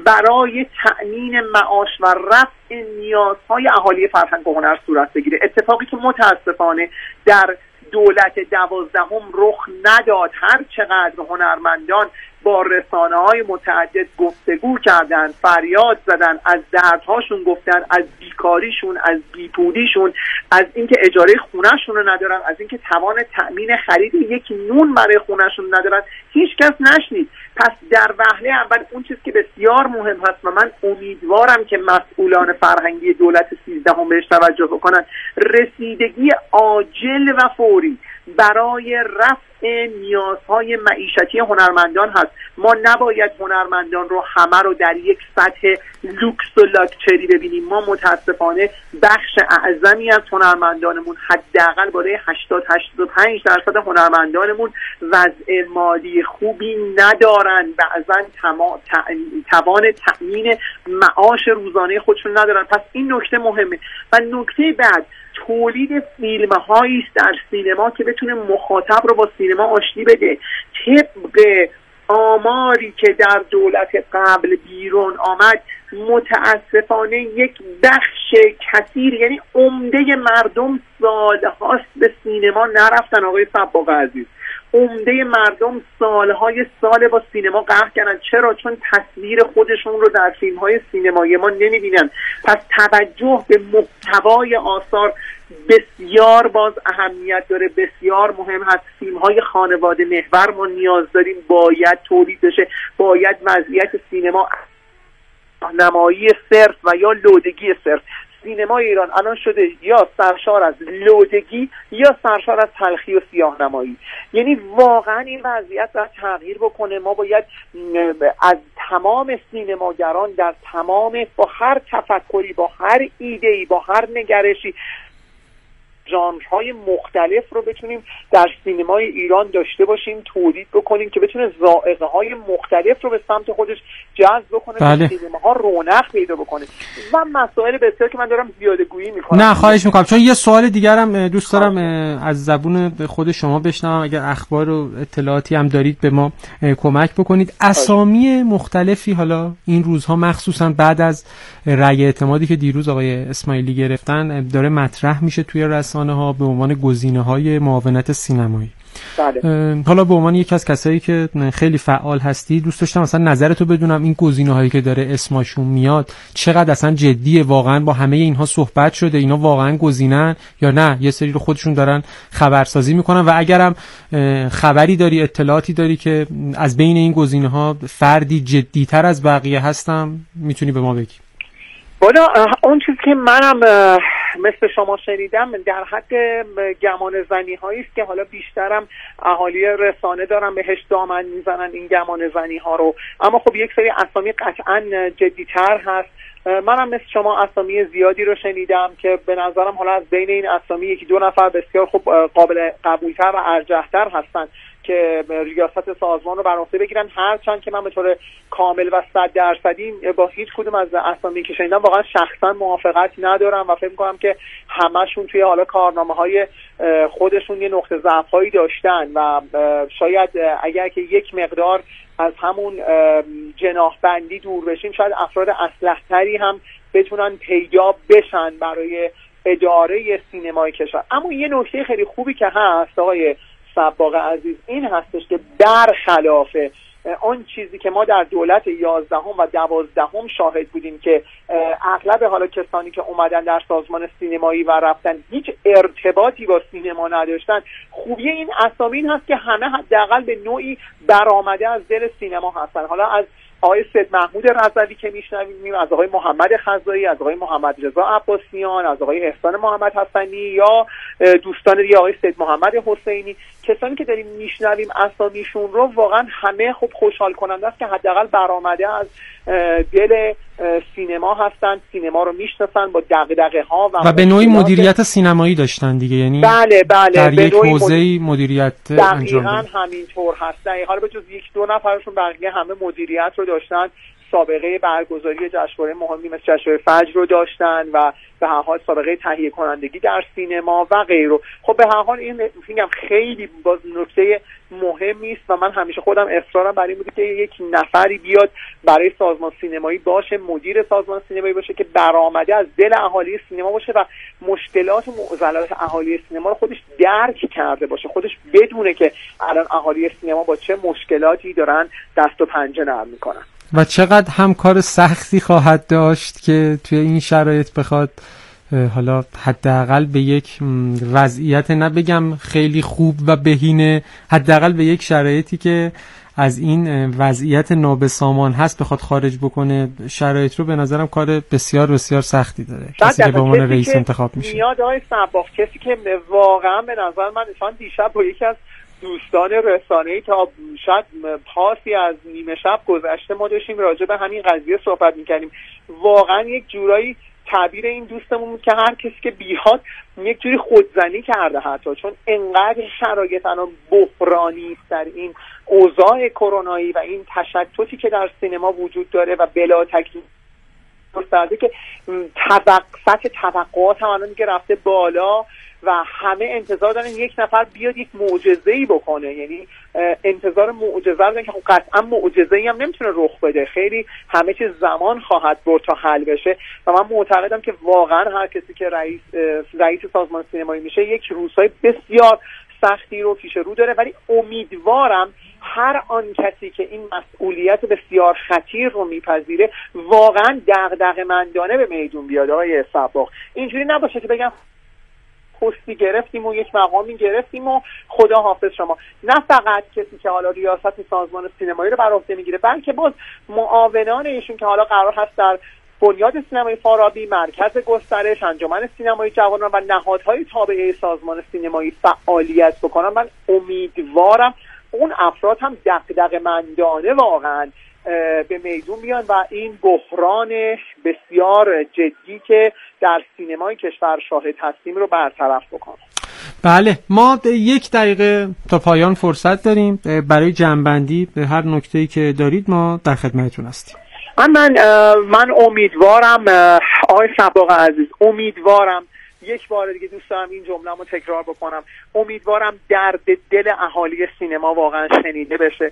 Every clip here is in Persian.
برای تأمین معاش و رفع نیازهای اهالی فرهنگ و هنر صورت بگیره. اتفاقی که متاسفانه در دولت 12 رخ نداد. هر چقدر هنرمندان با رسانه‌های متعدد گفتگو کردن، فریاد زدن، از دردهاشون گفتن، از بیکاریشون، از بیپولیشون، از اینکه اجاره خونه‌شون رو ندارن، از اینکه توان تأمین خرید یک نون برای خونه‌شون ندارن، هیچ کس نشنید. پس در وهله اول اون چیزی که بسیار مهم هست و من امیدوارم که مسئولان فرهنگی دولت 13 بهش توجه بکنن، رسیدگی عاجل و فوری برای رفع نیازهای معیشتی هنرمندان هست. ما نباید هنرمندان رو همه رو در یک سطح لوکس و لاکچری ببینیم. ما متاسفانه بخش اعظمی از هنرمندانمون، حداقل بالای 80-85% هنرمندانمون وضع مالی خوبی ندارن، بعضا توان تأمین معاش روزانه خودشون ندارن. پس این نکته مهمه. و نکته بعد، تولید فیلم هایی است در سینما که بتونه مخاطب رو با سینما آشتی بده. طبق آماری که در دولت قبل بیرون آمد، متاسفانه یک بخش کثیر، یعنی عمده مردم سالهاست به سینما نرفتن. آقای سباق عزیز، عمده مردم سالهای سال با سینما قهر کردن. چرا؟ چون تصویر خودشون رو در فیلم‌های سینمایی ما نمی‌بینن. پس توجه به محتوای آثار بسیار باز اهمیت داره، بسیار مهم هست. فیلم‌های خانواده محور ما نیاز داریم، باید تولید بشه، باید وضعیت سینما نمایی صرف و یا لودگی صرف. سینمای ایران الان شده یا سرشار از لودگی یا سرشار از تلخی و سیاه نمایی. یعنی واقعا این وضعیت باید تغییر بکنه. ما باید از تمام سینماگران در تمام، با هر تفکری، با هر ایده‌ای، با هر نگرشی، ژانرهای مختلف رو بتونیم در سینمای ایران داشته باشیم، تولید بکنیم که بتونه ذائقه‌های مختلف رو به سمت خودش جذب بکنه، بله. که سینماها رونق پیدا بکنه. و مسائل بسیار که من دارم زیاده گویی میکنم. نه خواهش میکنم، چون یه سوال دیگرم دوست دارم از زبون خود شما بشنوم. اگر اخبار و اطلاعاتی هم دارید به ما کمک بکنید. اسامی مختلفی حالا این روزها مخصوصا بعد از رأی اعتمادی که دیروز آقای اسماعیلی گرفتن داره مطرح میشه توی رسانه‌ها به عنوان گزینه‌های معاونت سینمایی. بله. حالا به عنوان یکی از کسایی که خیلی فعال هستی، دوست داشتم مثلا نظرتو بدونم، این گزینه‌هایی که داره اسمشون میاد چقدر اصلا جدیه؟ واقعا با همه اینها صحبت شده؟ اینا واقعا گزینن یا نه یه سری رو خودشون دارن خبرسازی میکنن؟ و اگرم خبری داری، اطلاعاتی داری که از بین این گزینه‌ها فردی جدی‌تر از بقیه هستم، میتونی به ما بگی؟ والا اون چیزی که منم مثل شما شنیدم در حد گمان زنی هایی است که حالا بیشترم اهالی رسانه دارن بهش دامن میزنن این گمان زنی ها رو. اما خب یک سری اسامی قطعا جدی‌تر هست. منم مثل شما اسامی زیادی رو شنیدم که به نظرم حالا از بین این اسامی یکی دو نفر بسیار خوب قابل قبولتر و ارجح‌تر هستن که ریاست سازمان رو بر عهده بگیرن. هرچند که من به طور کامل و 100% با هیچ کدوم از اسامی که شنیدم واقعا شخصا موافقت ندارم و فکر می‌کنم که همشون توی حالا کارنامه‌های خودشون یه نقطه ضعف‌هایی داشتن و شاید اگر که یک مقدار از همون جناح بندی دور بشیم، شاید افراد اصلح‌تری هم بتونن پیدا بشن برای اداره سینمای کشور. اما یه نکته خیلی خوبی که هست آقای سباق عزیز این هستش که برخلاف اون چیزی که ما در دولت 11 و 12 شاهد بودیم که اغلب حالا کسانی که اومدن در سازمان سینمایی و رفتن هیچ ارتباطی با سینما نداشتن، خوبی این اسامی این هست که همه حداقل به نوعی برآمده از دل سینما هستن. حالا از آقای سید محمود رضوی که میشنویم، از آقای محمد خزایی، از آقای محمد رضا عباسیان، از آقای احسان محمد حسنی یا دوستان دیگه آقای سید محمد حسینی، کسانی که داریم میشنویم اسامیشون رو واقعا همه خوب خوشحال کننده است که حداقل برآمده از دل سینما هستن، سینما رو میشناسن با دغدغه ها و به نوعی مدیریت سینمایی داشتن دیگه. یعنی بله در یک حوزه مدیریت انجام دقیقاً همینطور هستن. حالا به جز یک دو نفرشون بقیه همه مدیریت رو داشتن. سابقه برگزاری جشنواره مهمی مثل جشنواره فجر رو داشتن و به هر حال سابقه تهیه کنندگی در سینما و غیره. خب به هر حال این میگم خیلی باز نکته مهمی است و من همیشه خودم اصرارم بر این بوده که یک نفری بیاد برای سازمان سینمایی باشه، مدیر سازمان سینمایی باشه که برآمده از دل اهالی سینما باشه و مشکلات و معضلات اهالی سینما رو خودش درک کرده باشه، خودش بدونه که الان اهالی سینما با چه مشکلاتی دارن دست و پنجه نرم میکنن و چقدر هم کار سختی خواهد داشت که توی این شرایط بخواد حالا حداقل به یک وضعیت نبگم خیلی خوب و بهینه، حداقل به یک شرایطی که از این وضعیت نابسامان هست بخواد خارج بکنه. شرایط رو به نظرم کار بسیار بسیار سختی داره کسی که به عنوان رئیس انتخاب میشه. میاد آقای صباغ، کسی که واقعا به نظر من دیشب با یکی از دوستان رسانه‌ای تا شاید پاسی از نیمه شب گذشته ما داشتیم راجع به همین قضیه صحبت می‌کردیم. واقعا یک جورایی تعبیر این دوستمون که هر کسی که بیاد یک جوری خودزنی کرده حتی، چون انقدر شرایط الان بحرانی است در این اوضاع کرونایی و این تشتتی که در سینما وجود داره و بلا تکلیف گسترده که سطح توقعات هم الان دیگه رفته بالا و همه انتظار دارن یک نفر بیاد یک معجزه‌ای بکنه، یعنی انتظار معجزه دارن که خب قطعا معجزه‌ای هم نمیتونه رخ بده، خیلی همه چیز زمان خواهد برد تا حل بشه و من معتقدم که واقعا هر کسی که رئیس سازمان سینمایی میشه یک روزهای بسیار سختی رو پیش رو داره، ولی امیدوارم هر آن کسی که این مسئولیت بسیار خطیر رو میپذیره واقعا دغدغه‌مندانه به میدون بیاد. آقای صباغ اینجوری نباشه که بگم پستی گرفتیم و یک مقامی گرفتیم و خدا حافظ شما. نه فقط کسی که حالا ریاست سازمان سینمایی رو بر عهده میگیره، بلکه باز معاونان ایشون که حالا قرار هست در بنیاد سینمای فارابی، مرکز گسترش، انجمن سینمای جوانان و نهادهای تابعه سازمان سینمایی فعالیت بکنن. من امیدوارم اون افراد هم دغدغه‌مندانه واقعا به میدون بیان و این بحران بسیار جدی که در سینمای کشور شاهد هستیم رو برطرف بکنیم. بله، ما 1 دقیقه تا پایان فرصت داریم برای جمع‌بندی به هر نکته‌ای که دارید ما در خدمتتون هستیم. من امیدوارم آقای صباغ عزیز، امیدوارم یک بار دیگه دوست دارم این جمله‌مو تکرار بکنم، امیدوارم درد دل اهالی سینما واقعا شنیده بشه.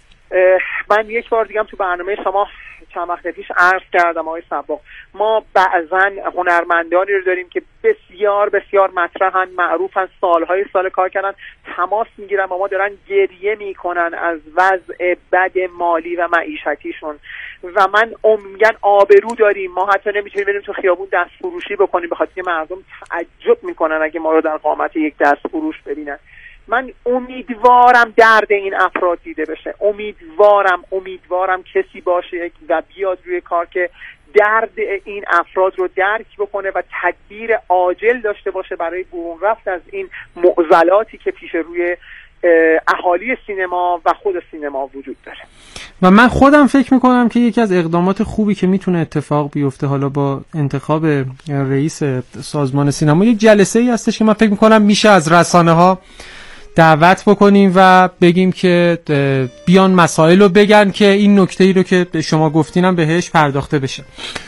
من یک بار دیگه هم تو برنامه شما چند وقت پیش عرض کردم آقای صباغ، ما بعضن هنرمندانی رو داریم که بسیار بسیار مطرحن، معروفن، سالهای سال کار کردن، تماس میگیرن با ما، دارن گریه میکنن از وضع بد مالی و معیشتیشون و من میگن آبرو داریم، ما حتی نمیتونیم بریم تو خیابون دست فروشی بکنیم بخاطر که مردم تعجب میکنن اگه ما رو در قامت یک دست فروش ببینن. من امیدوارم درد این افراد دیده بشه، امیدوارم کسی باشه و بیاد روی کار که درد این افراد رو درک بکنه و تدبیر عاجل داشته باشه برای برون رفت از این معضلاتی که پیش روی اهالی سینما و خود سینما وجود داره. و من خودم فکر میکنم که یکی از اقدامات خوبی که میتونه اتفاق بیفته حالا با انتخاب رئیس سازمان سینما یک جلسه ای هستش که من فکر میکنم میشه از رسانه ها دعوت بکنیم و بگیم که بیان مسائل رو بگن که این نکته ای رو که شما گفتینم بهش پرداخته بشه.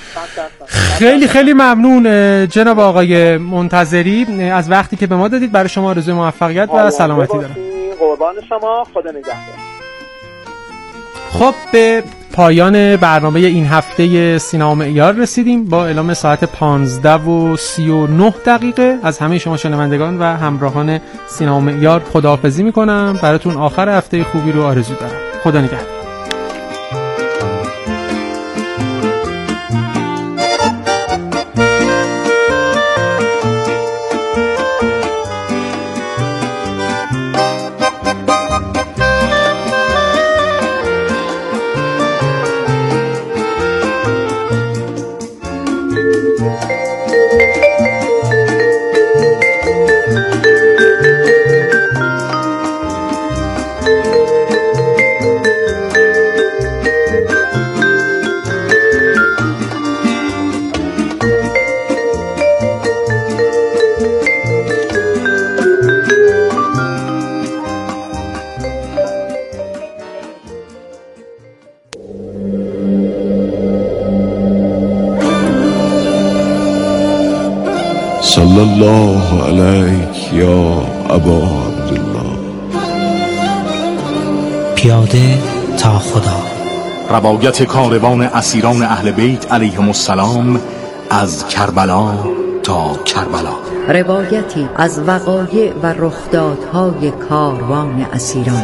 خیلی خیلی ممنون جناب آقای منتظری از وقتی که به ما دادید. برای شما آرزوی موفقیت و سلامتی دارم. قربان شما، خدا نگهدار. خب به پایان برنامه این هفته سینما معیار رسیدیم با اعلام ساعت 15:39 از همه شما شنوندگان و همراهان سینما معیار خداحافظی میکنم. براتون آخر هفته خوبی رو آرزو دارم. خدا نگهدار. صلی الله علیک یا ابا عبدالله. پیاده تا خدا. روایت کاروان اسیران اهل بیت علیهم السلام از کربلا تا کربلا. روایتی از وقایع و رخدادهای کاروان اسیران.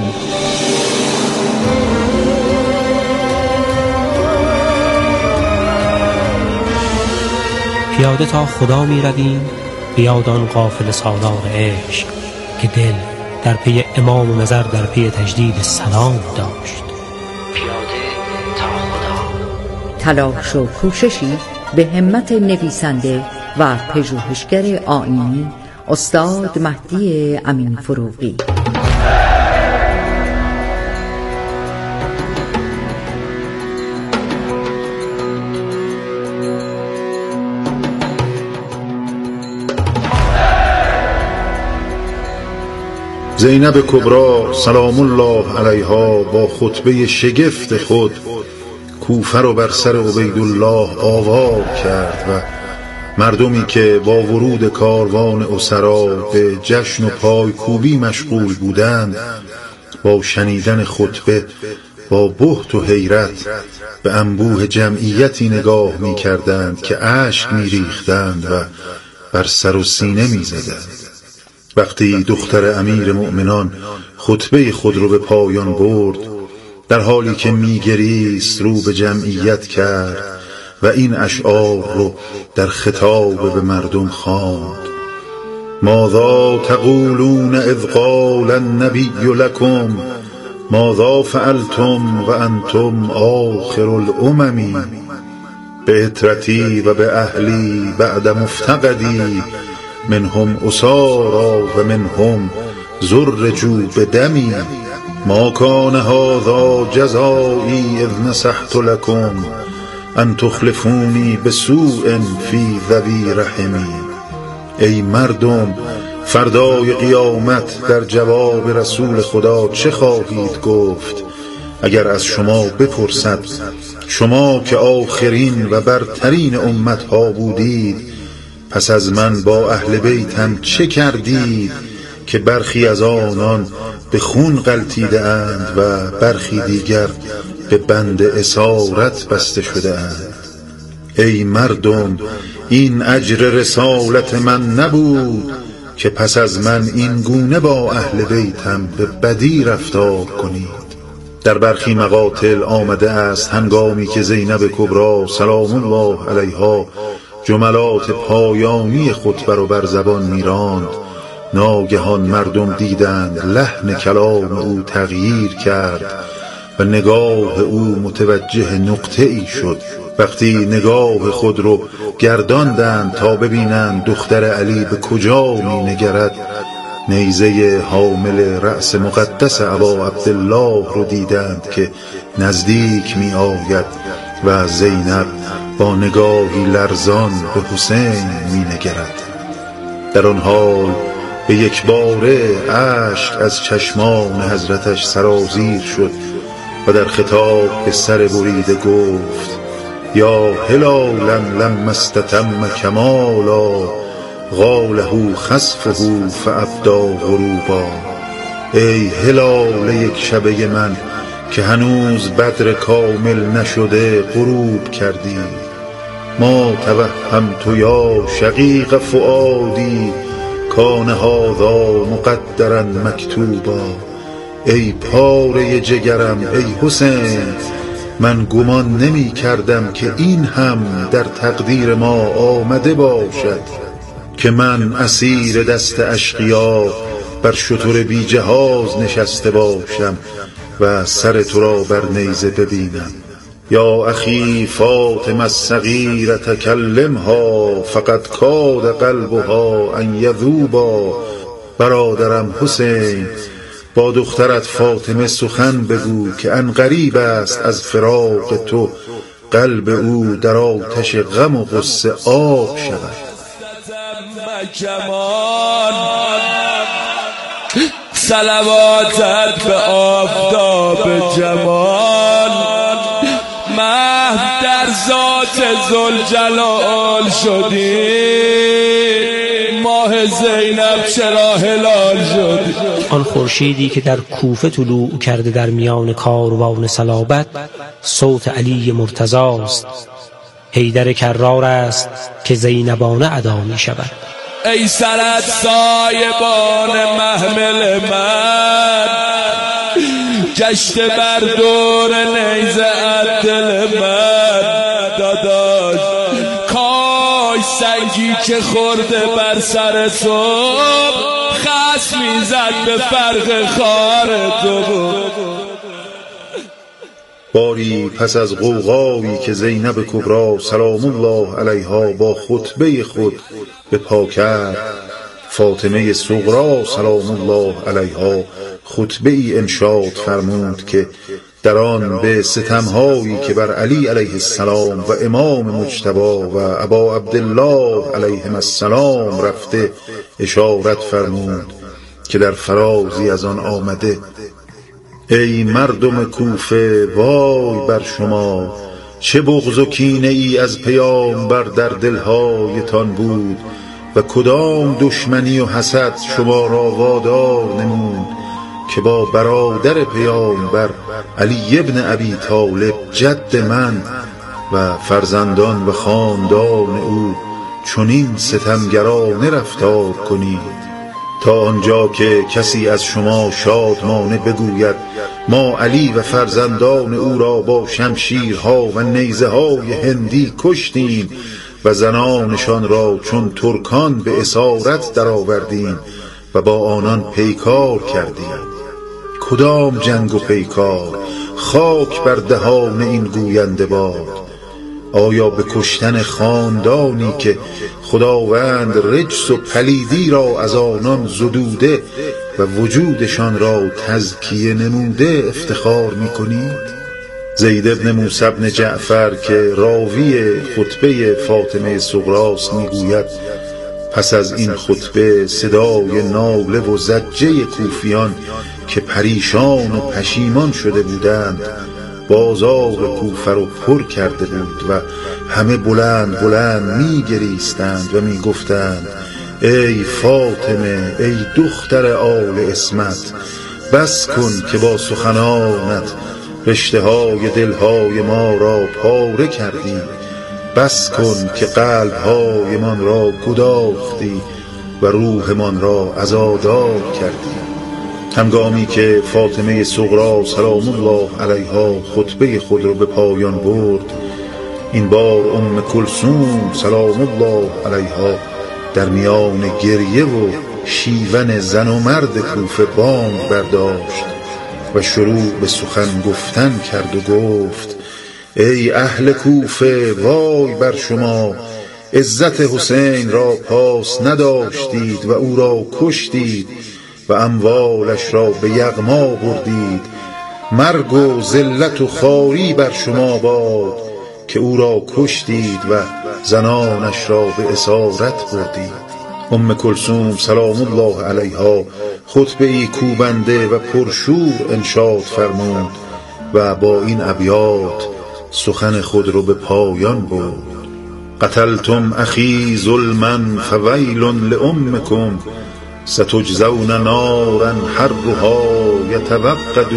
پیاده تا خدا می رویم بیاد آن قافله سالار عشق که دل در پی امام و نظر در پی تجدید سلام داشت. پیاده تا خدا. تلاش و کوششی به همت نویسنده و پژوهشگر آیینی استاد مهدی امین فروغی. زینب کبری سلام الله علیها با خطبه شگفت خود کوفه رو بر سر عبیدالله آوار کرد و مردمی که با ورود کاروان اسرا به جشن و پایکوبی مشغول بودند با شنیدن خطبه با بهت و حیرت به انبوه جمعیتی نگاه می کردند که اشک می ریختند و بر سر و سینه می زدند. وقتی دختر امیر مؤمنان خطبه خود رو به پایان برد، در حالی که میگریست رو به جمعیت کرد و این اشعار رو در خطاب به مردم خواند: ماذا تقولون اذ قال النبی لكم ماذا فعلتم و انتم آخر الامم به اطرتی و به اهلی بعد مفتقدی منهم اسارا و منهم زرجوا بدمی ما کان هذا جزایی اذ نصحت لكم ان تخلفونی بسوء فی ذوی رحمی. ای مردم، فردای قیامت در جواب رسول خدا چه خواهید گفت اگر از شما بپرسد شما که آخرین و برترین امتها بودید پس از من با اهل بیتم چه کردید که برخی از آنان به خون غلطیده اند و برخی دیگر به بند اسارت بسته شده اند. ای مردم، این اجر رسالت من نبود که پس از من این گونه با اهل بیتم به بدی رفتار کنید. در برخی مقاتل آمده است هنگامی که زینب کبری سلام الله علیها جملات پایانی خطبه رو بر زبان میراند، ناگهان مردم دیدند لحن کلام او تغییر کرد و نگاه او متوجه نقطه ای شد. وقتی نگاه خود رو گرداندند تا ببینند دختر علی به کجا می نگرد، نیزه حامل رأس مقدس ابا عبدالله رو دیدند که نزدیک می آید و زینب با نگاهی لرزان به حسین می نگرد. در آن حال به یک باره اشک از چشمان حضرتش سرازیر شد و در خطاب به سر بریده گفت: یا هلالا لما استتم کمالا غاله خسفه فابدا غروبا. ای هلال یک شبه من که هنوز بدر کامل نشده غروب کردی. ما توهمت یا شقیق فؤادی کان هذا مقدرا مکتوبا. ای پاره جگرم، ای حسین، من گمان نمی کردم که این هم در تقدیر ما آمده باشد که من اسیر دست اشقیا بر شتر بی جهاز نشسته باشم و سر تو را بر نیزه ببینم. یا اخی فاطمه الصغیره تکلمها فقد کاد قلبها ان یذوبا. برادرم حسین، با دخترت فاطمه سخن بگو که عنقریب است از فراق تو قلب او در آتش غم و غصه آب شود. صلواتت به آفتاب جمال، محو در ذات ذوالجلال شدی. ماه زینب چرا هلال شد؟ آن خورشیدی که در کوفه طلوع کرده در میان کاروان صلابت صوت علی مرتضی است. حیدر کرار است که زینبانه ادا می شود. ای سرت سایبان محمل من، گشته بر دور نیزه دل من. داداش کاش سنگی که خورده بر سر صبح خس میزد به فرق خار تو. باری پس از غوغایی که زینب کبری سلام الله علیها با خطبه خود به پا کرد، فاطمه صغری سلام الله علیها خطبه ای انشاد فرمود که در آن به ستمهایی که بر علی علیه السلام و امام مجتبی و ابا عبدالله علیهم السلام رفته اشارت فرمود که در فرازی از آن آمده: ای مردم کوفه وای بر شما، چه بغض و کینه ای از پیامبر در دلهایتان بود و کدام دشمنی و حسد شما را وادار نمود که با برادر پیامبر علی ابن ابی طالب جد من و فرزندان و خاندان او چنین ستمگرانه رفتار کنید، تا آنجا که کسی از شما شادمانه بگوید ما علی و فرزندان او را با شمشیرها و نیزه های هندی کشتیم و زنانشان را چون ترکان به اسارت درآوردیم و با آنان پیکار کردیم. کدام جنگ و پیکار؟ خاک بر دهان این گوینده باد. آیا به کشتن خاندانی که خداوند رجس و پلیدی را از آنان زدوده و وجودشان را تزکیه نموده افتخار می‌کنید؟ زید ابن موسی ابن جعفر که راوی خطبه فاطمه صغری است میگوید: پس از این خطبه صدای ناله و زجه کوفیان که پریشان و پشیمان شده بودند بازار کوفه رو پر کرده بود و همه بلند بلند میگریستند و میگفتند: ای فاطمه، ای دختر آل عصمت، بس کن که با سخنانت رشته های دلهای ما را پاره کردی، بس کن که قلبهای من را گداختی و روحمان را عزادار کردی. هنگامی که فاطمه صغری سلام الله علیها خطبه خود را به پایان برد، این بار کلثوم سلام الله علیها در میان گریه و شیون زن و مرد کوفه بانگ برداشت و شروع به سخن گفتن کرد و گفت: ای اهل کوفه وای بر شما، عزت حسین را پاس نداشتید و او را کشتید و اموالش را به یغما بردید. مرگ و ذلت و خواری بر شما باد که او را کشتید و زنانش را به اسارت بردید. کلثوم سلام الله علیها خطبه‌ای کوبنده و پرشور انشاد فرمود و با این ابیات سخن خود را به پایان برد: قتلتم اخی ظلما فویل لأمکم، ستجزون نارا حرها یتوقد،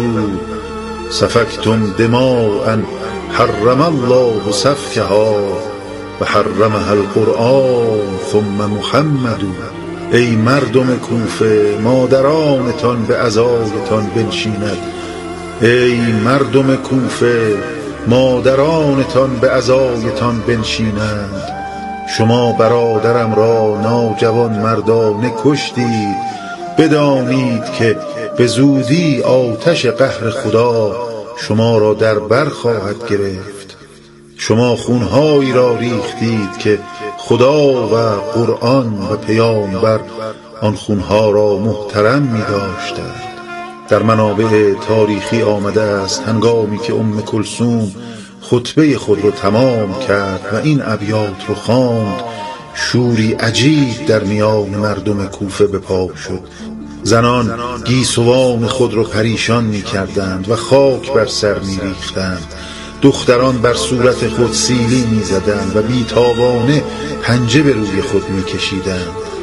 سفکتم دماء حرم الله سفکها و حرمها القرآن ثم محمد. ای مردم کوفه مادرانتان به عزایتان بنشیند، ای مردم کوفه مادرانتان به عزایتان بنشینند. شما برادرم را ناجوان مردانه کشتید، بدانید که به زودی آتش قهر خدا شما را در بر خواهد گرفت. شما خونهایی را ریختید که خدا و قرآن و پیامبر آن خونها را محترم می داشتند. در منابع تاریخی آمده است هنگامی که کلثوم خطبه خود را تمام کرد و این ابیات رو خواند، شوری عجیب در میان مردم کوفه به پا شد. زنان گیسوان خود را پریشان می کردند و خاک بر سر می ریختند. دختران بر صورت خود سیلی می زدند و بیتابانه پنجه به روی خود می کشیدند.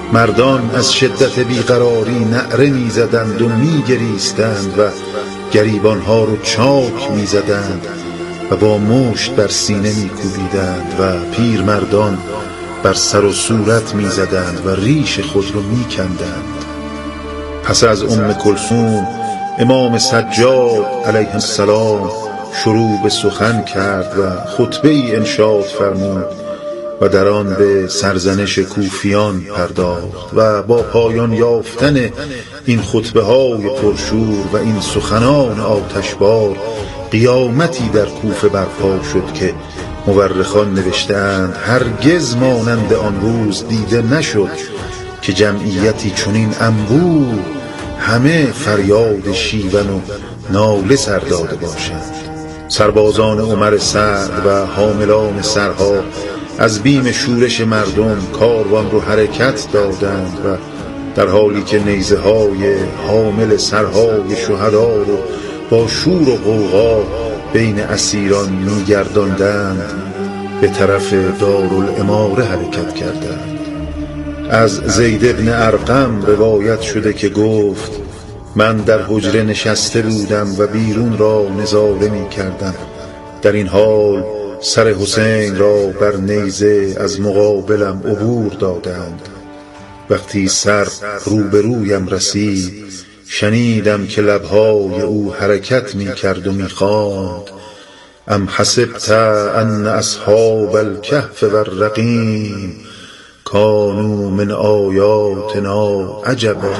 مردان از شدت بیقراری نعره می‌زدند و می‌گریستند و گریبان‌ها رو چاک می‌زدند و با مشت بر سینه می‌کوبیدند و پیرمردان بر سر و صورت می‌زدند و ریش خود رو می‌کندند. پس از کلثوم امام سجاد علیه السلام شروع به سخن کرد و خطبه‌ای انشاد فرمود و در آن به سرزنش کوفیان پرداخت و با پایان یافتن این خطبه‌های پرشور و این سخنان آتشبار قیامتی در کوفه برپا شد که مورخان نوشتند هرگز مانند آن روز دیده نشد که جمعیتی چنین انبوه همه فریاد شیون و ناله سر داده باشند. سربازان عمر سعد و حاملان سرها از بیم شورش مردم کاروان رو حرکت دادند و در حالی که نیزه های حامل سرهای شهدا رو با شور و غوغا بین اسیران می‌گرداندند به طرف دارالاماره حرکت کردند. از زید بن ارقم روایت شده که گفت من در حجره نشسته بودم و بیرون را نظاره می کردم. در این حال سر حسین را بر نیزه از مقابلم عبور دادند. وقتی سر روبرویم رسید شنیدم که لبهای او حرکت می کرد و می خواند ام حسبت ان اصحاب الکهف والرقیم کانوا من آیاتنا عجبا.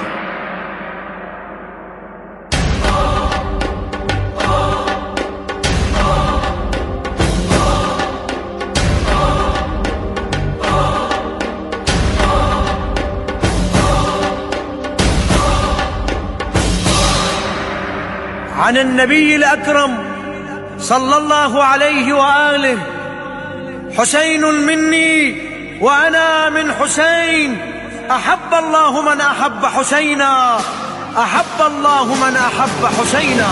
عن النبي الأكرم صلى الله عليه وآله حسين مني وأنا من حسين أحب الله من أحب حسينا أحب الله من أحب حسينا.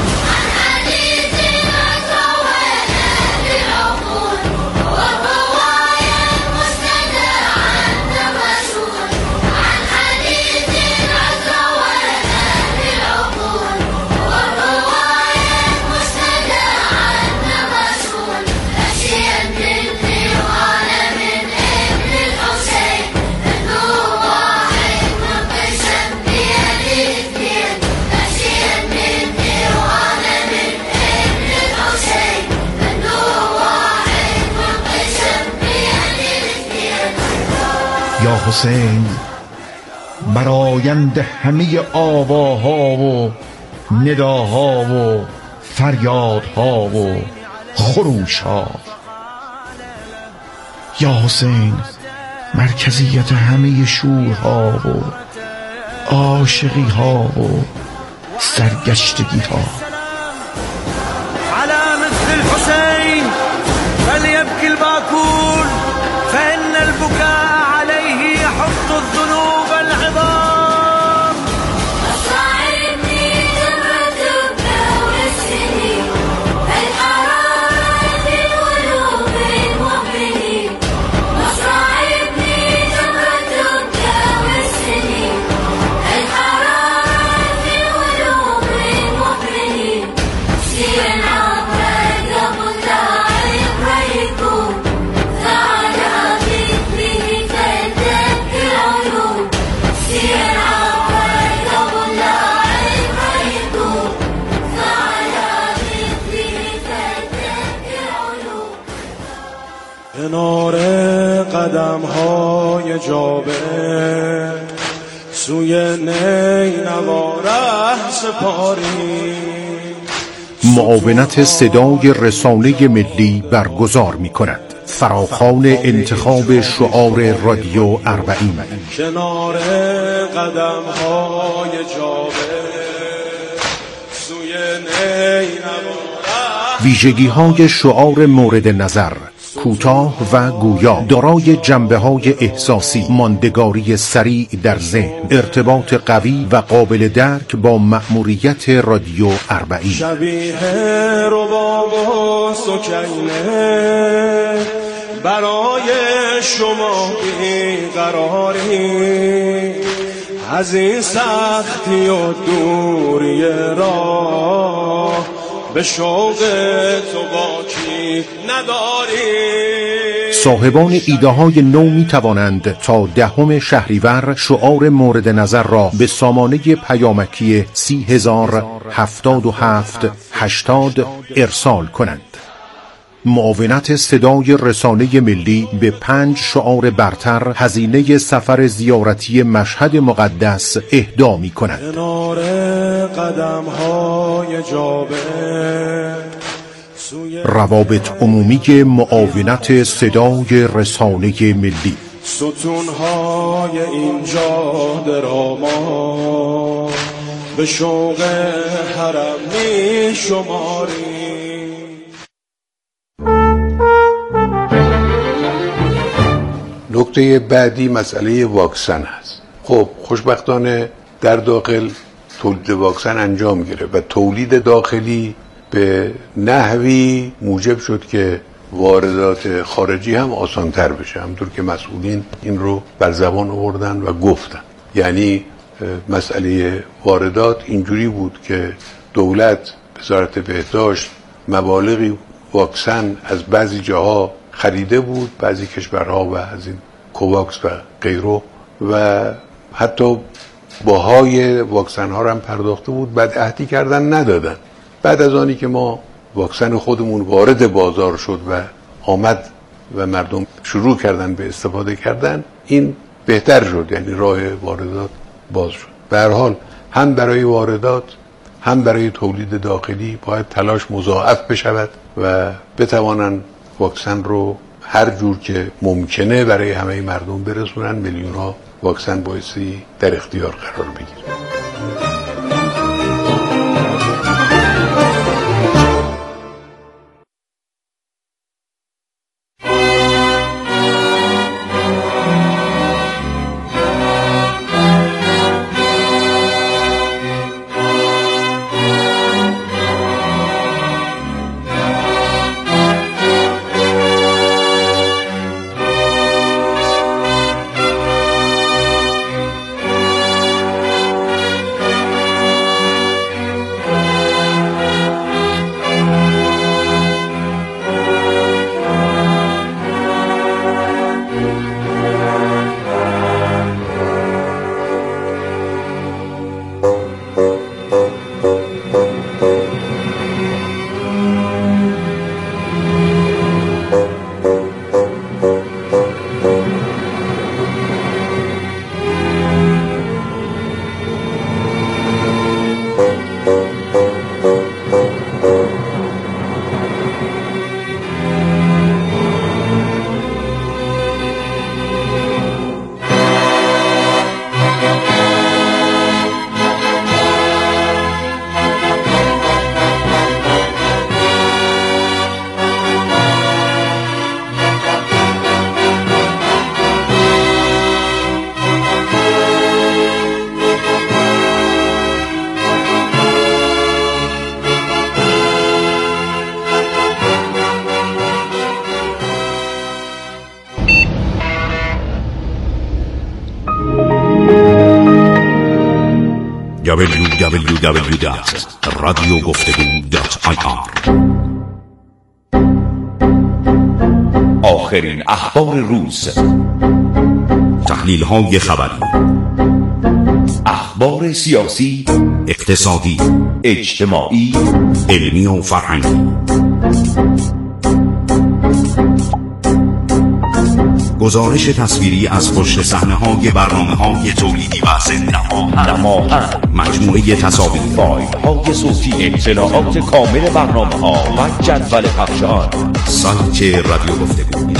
یا حسین برآیند همه آواها و نداها و فریادها و خروشها. یا حسین مرکزیت همه شورها و عاشقیها و سرگشتگیها. على مثل الحسين فليبكي الباكون فإن البكاء عليه يحط الذنوب العظام. مصاعبني جمرة الدور السنين الحرارة في قلوب المؤمنين. مصاعبني جمرة الدور السنين الحرارة في قلوب المؤمنين. سيرا عبر قبل تعب ويكون کنار قدم های جابر سوی نینوا ره سپاری. معاونت صدای رسانه ملی برگزار می کند. فراخوان انتخاب شعار رادیو 40. کنار قدم های جابر سوی نینوا. ویژگی های شعار مورد نظر: کوتاه و گویا، دارای جنبه‌های احساسی، ماندگاری سریع در ذهن، ارتباط قوی و قابل درک با مأموریت رادیو 40. شبیه رباب و سکینه برای شما بیقراری، از این سختی و دوری راه به شوق تو باکی نداری. صاحبان ایده های نو می توانند تا 10 شهریور شعار مورد نظر را به سامانه پیامکی 3007780 ارسال کنند. معاونت صدای رسانه ملی به 5 شعار برتر هزینه سفر زیارتی مشهد مقدس اهدا می کند. کنار قدم‌های جابر، روابط عمومی معاونت صدای رسانه ملی. ستونهای این جاده را ما به شوق حرم می شماریم. نکته بعدی مسئله واکسن هست. خب خوشبختانه در داخل تولید واکسن انجام میگیره و تولید داخلی به نحوی موجب شد که واردات خارجی هم آسانتر بشه، همونطور که مسئولین این رو بر زبان آوردن و گفتن. یعنی مسئله واردات اینجوری بود که دولت، وزارت بهداشت مبالغی واکسن از بعضی جاها خریده بود، بعضی کشورها و از این کوواکس و غیره، و حتی باهای واکسن ها رو هم پرداخته بود، بعد عهدی کردن ندادن. بعد از آنی که ما واکسن خودمون وارد بازار شد و آمد و مردم شروع کردن به استفاده کردن، این بهتر شد، یعنی راه واردات باز شد. به هر حال هم برای واردات هم برای تولید داخلی باید تلاش مضاعف بشود و بتوانن واکسن رو هر جور که ممکنه برای همه مردم برسونن، میلیون ها واکسن بایستی در اختیار قرار بگیره. www.radioguftego.ir آخرین اخبار روز، تحلیل های خبری، اخبار سیاسی، اقتصادی، اجتماعی، علمی و فرهنگی، گزارش تصویری از پشت صحنه‌های برنامه‌های تولیدی و ضمن نماهن، مجموعه تصاویر، فایل‌های صوتی، اطلاعات کامل برنامه‌ها و جدول پخش آن. سایت رادیو گفتگو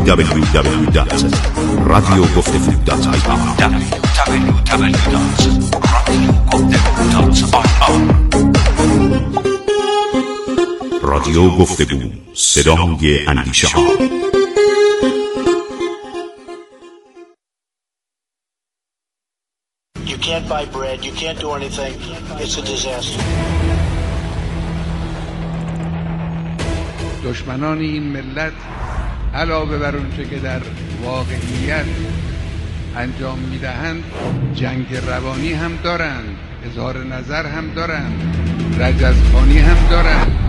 www.radiogفتگو.ir رادیو گفتگو، صدای اندیشه ها. You can't buy bread, you can't do anything. It's a disaster. دشمنان این ملت علاوه بر اونچه که در واقعیت انجام میدهند جنگ روانی هم دارند، اظهار نظر هم دارند، رجزخوانی هم دارند.